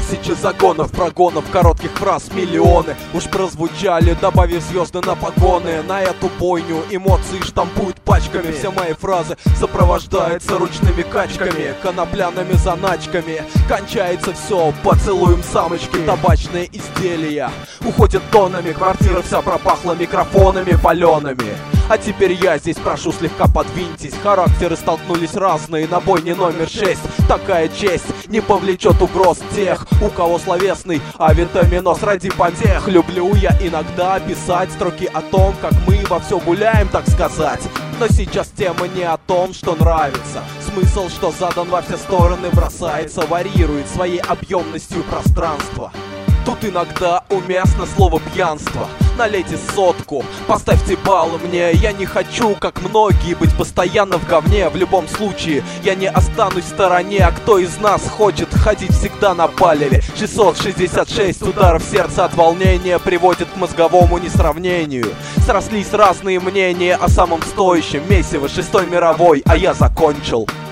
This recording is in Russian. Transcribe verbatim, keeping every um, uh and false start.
Тысячи загонов, прогонов, коротких фраз миллионы уж прозвучали, добавив звезды на погоны. На эту бойню эмоции штампуют пачками. Все мои фразы сопровождаются ручными качками, конопляными заначками. Кончается все поцелуем самочки. Табачные изделия уходят тоннами, квартира вся пропахла микрофонами палеными. А теперь я здесь прошу, слегка подвиньтесь. Характеры столкнулись разные на бойне номер шесть. Такая честь не повлечет угроз тех, у кого словесный авитаминоз ради потех. Люблю я иногда писать строки о том, как мы во все гуляем, так сказать. Но сейчас тема не о том, что нравится. Смысл, что задан во все стороны, бросается, варьирует своей объемностью пространство. Тут иногда уместно слово «пьянство». Налейте сотку, поставьте баллы мне. Я не хочу, как многие, быть постоянно в говне. В любом случае, я не останусь в стороне. А кто из нас хочет ходить всегда на палеве? шестьсот шестьдесят шесть ударов сердца от волнения приводит к мозговому несравнению. Срослись разные мнения о самом стоящем месиве шестой мировой, а я закончил.